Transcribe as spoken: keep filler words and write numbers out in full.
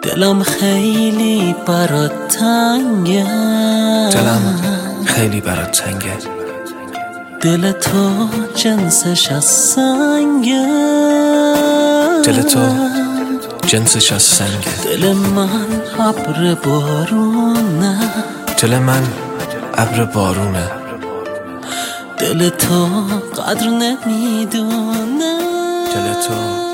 دلم خیلی برات تنگه، دلم خیلی برات تنگه. دل تو جنسش از سنگه، دل تو جنسش از سنگه. دل من ابر بارونه، دل من ابر بارونه. دل تو قدر نمیدونه، دل تو